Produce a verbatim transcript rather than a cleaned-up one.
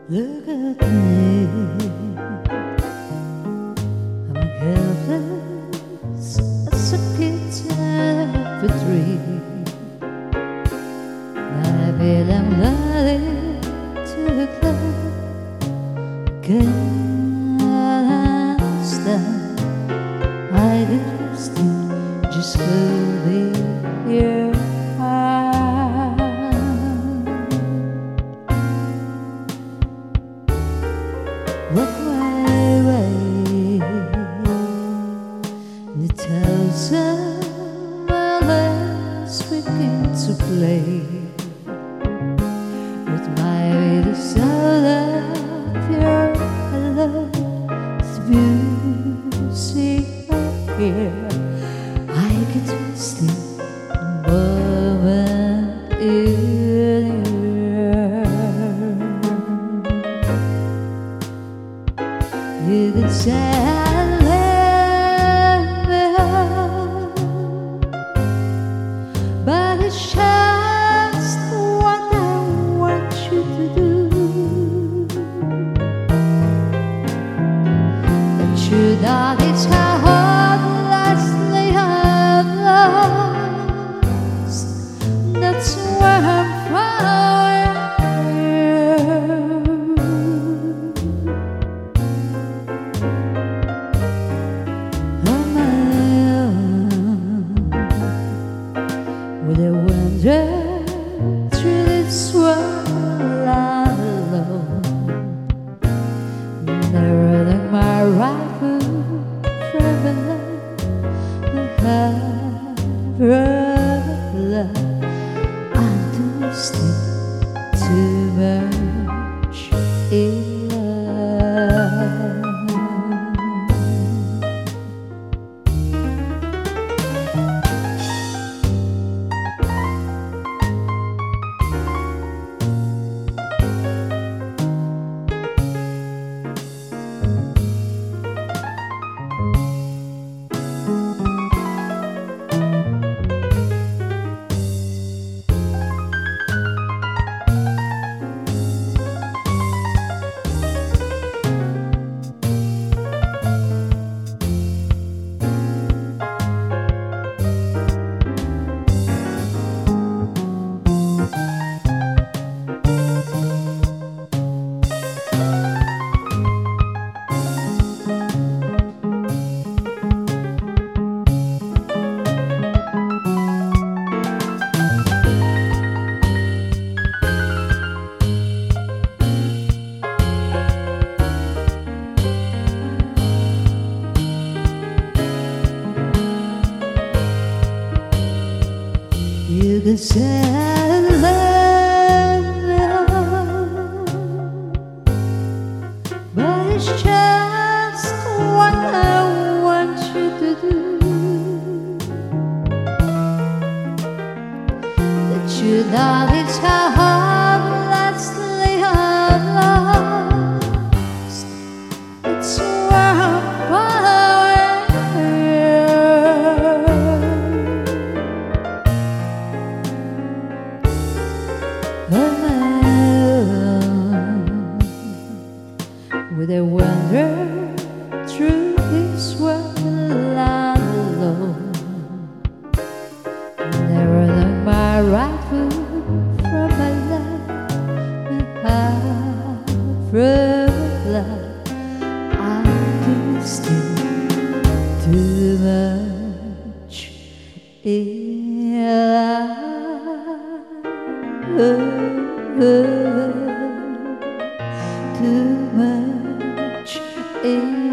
Look at me, I'm helpless as a kitten of a tree. I feel I'm ready to climb. Can't stand, I just just could be here. Walk my way, the thousand miles begin to play with my little soul of your love. The beauty of here, I get twisted moment in you can say I love me hard, but it's just what I want you to do. But you know it's how hopelessly I'm lost. That's where I'm from. With a wander through this world alone, never like my rifle from a land that have love. I'm twisted too much in love. You can say I love you, but it's just what I want you to do. That you know it's how hopelessly I'm lost. It's where I'm with a wander through this world alone, never learn my rifle from my life, and from love. I'm twisted too much in love. Too much in